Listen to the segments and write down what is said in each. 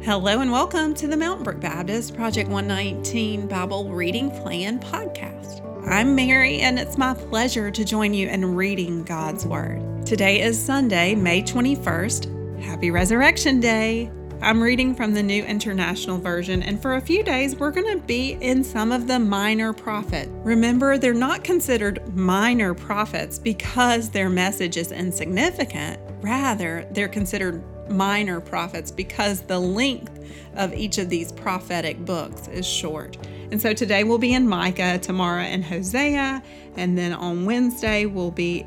Hello and welcome to the Mountain Brook Baptist Project 119 Bible Reading Plan podcast. I'm Mary and it's my pleasure to join you in reading God's Word. Today is Sunday, May 21st. Happy Resurrection Day! I'm reading from the New International Version, and for a few days we're going to be in some of the minor prophets. Remember, they're not considered minor prophets because their message is insignificant. Rather, they're considered minor prophets because the length of each of these prophetic books is short. And so today we'll be in Micah, tomorrow in Hosea, and then on Wednesday we'll be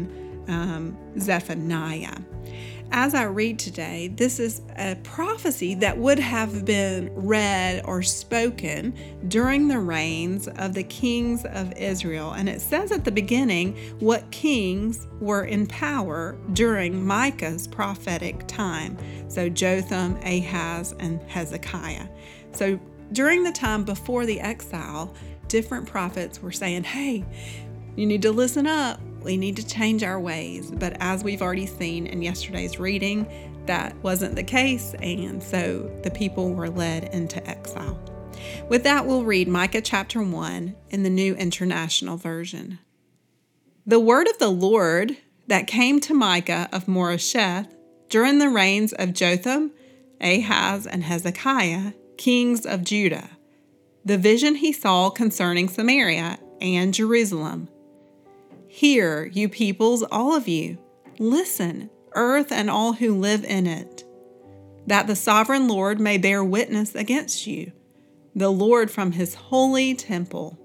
in Zephaniah. As I read today, this is a prophecy that would have been read or spoken during the reigns of the kings of Israel. And it says at the beginning what kings were in power during Micah's prophetic time. So Jotham, Ahaz, and Hezekiah. So during the time before the exile, different prophets were saying, hey, you need to listen up. We need to change our ways. But as we've already seen in yesterday's reading, that wasn't the case, and so the people were led into exile. With that, we'll read Micah chapter 1 in the New International Version. The word of the Lord that came to Micah of Moresheth during the reigns of Jotham, Ahaz, and Hezekiah, kings of Judah. The vision he saw concerning Samaria and Jerusalem. Hear, you peoples, all of you. Listen, earth and all who live in it, that the sovereign Lord may bear witness against you, the Lord from his holy temple.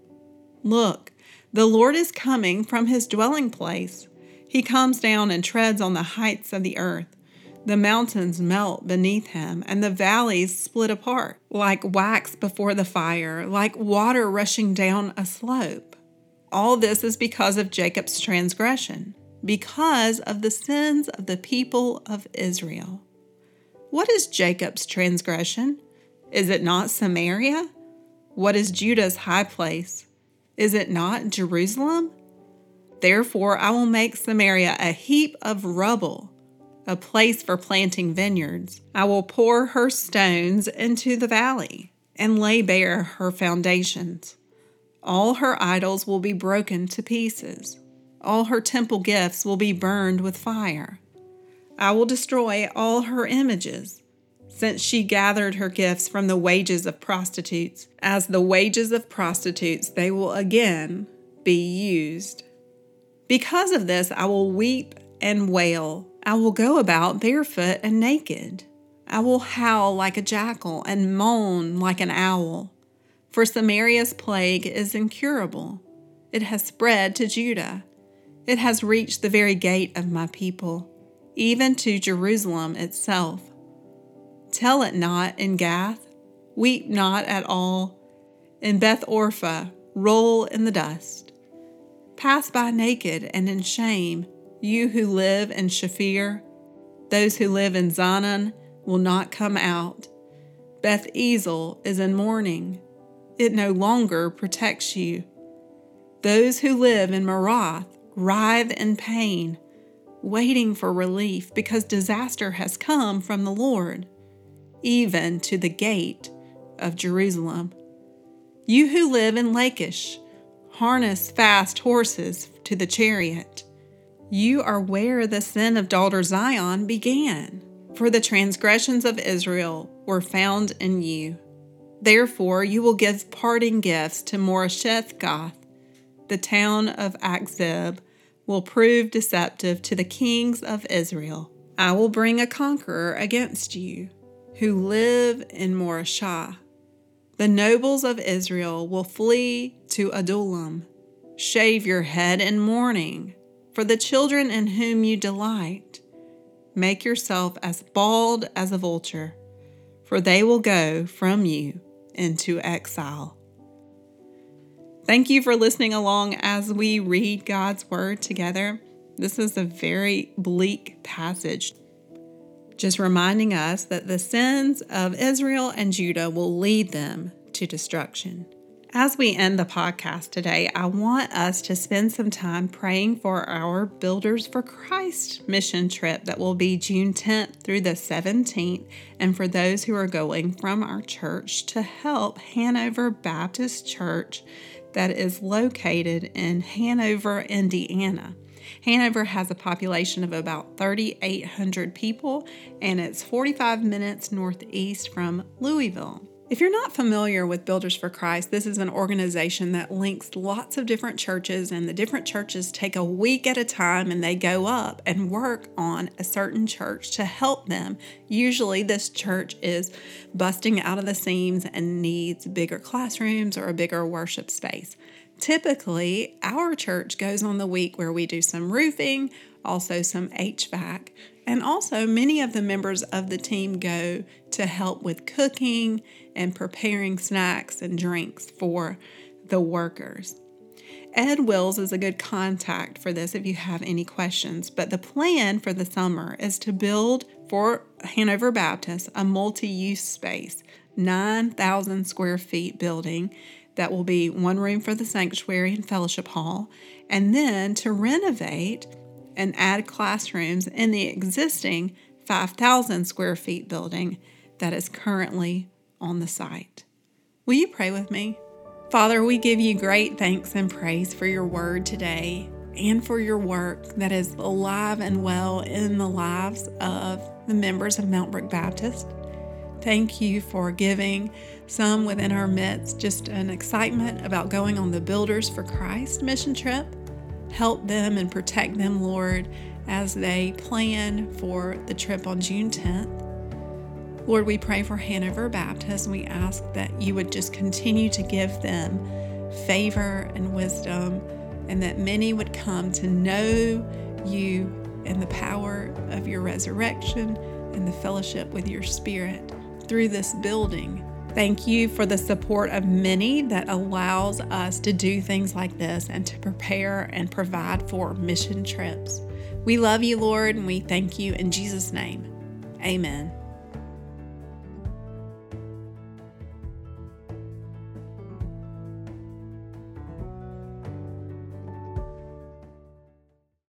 Look, the Lord is coming from his dwelling place. He comes down and treads on the heights of the earth. The mountains melt beneath him, and the valleys split apart, like wax before the fire, like water rushing down a slope. All this is because of Jacob's transgression, because of the sins of the people of Israel. What is Jacob's transgression? Is it not Samaria? What is Judah's high place? Is it not Jerusalem? Therefore I will make Samaria a heap of rubble, a place for planting vineyards. I will pour her stones into the valley and lay bare her foundations. All her idols will be broken to pieces. All her temple gifts will be burned with fire. I will destroy all her images, since she gathered her gifts from the wages of prostitutes. As the wages of prostitutes, they will again be used. Because of this, I will weep and wail. I will go about barefoot and naked. I will howl like a jackal and moan like an owl. For Samaria's plague is incurable. It has spread to Judah. It has reached the very gate of my people, even to Jerusalem itself. Tell it not in Gath, weep not at all. In Beth Orpha, roll in the dust. Pass by naked and in shame, you who live in Shaphir. Those who live in Zanan will not come out. Beth Ezel is in mourning. It no longer protects you. Those who live in Marath writhe in pain, waiting for relief because disaster has come from the Lord, even to the gate of Jerusalem. You who live in Lachish, harness fast horses to the chariot. You are where the sin of daughter Zion began, for the transgressions of Israel were found in you. Therefore, you will give parting gifts to Moresheth-Gath. The town of Achzib will prove deceptive to the kings of Israel. I will bring a conqueror against you, who live in Moreshah. The nobles of Israel will flee to Adullam. Shave your head in mourning for the children in whom you delight. Make yourself as bald as a vulture, for they will go from you into exile. Thank you for listening along as we read God's Word together. This is a very bleak passage, just reminding us that the sins of Israel and Judah will lead them to destruction. As we end the podcast today, I want us to spend some time praying for our Builders for Christ mission trip that will be June 10th through the 17th, and for those who are going from our church to help Hanover Baptist Church that is located in Hanover, Indiana. Hanover has a population of about 3,800 people, and it's 45 minutes northeast from Louisville. If you're not familiar with Builders for Christ, this is an organization that links lots of different churches, and the different churches take a week at a time and they go up and work on a certain church to help them. Usually this church is busting out of the seams and needs bigger classrooms or a bigger worship space. Typically, our church goes on the week where we do some roofing, also some HVAC, and also many of the members of the team go to help with cooking and preparing snacks and drinks for the workers. Ed Wills is a good contact for this if you have any questions, but the plan for the summer is to build for Hanover Baptist a multi-use space, 9,000 square feet building that will be one room for the sanctuary and fellowship hall, and then to renovate and add classrooms in the existing 5,000 square feet building that is currently on the site. Will you pray with me? Father, we give you great thanks and praise for your word today and for your work that is alive and well in the lives of the members of Mount Brook Baptist. Thank you for giving some within our midst just an excitement about going on the Builders for Christ mission trip. Help them and protect them, Lord, as they plan for the trip on June 10th. Lord, we pray for Hanover Baptist, and we ask that you would just continue to give them favor and wisdom, and that many would come to know you and the power of your resurrection and the fellowship with your Spirit through this building. Thank you for the support of many that allows us to do things like this and to prepare and provide for mission trips. We love you, Lord, and we thank you in Jesus' name. Amen.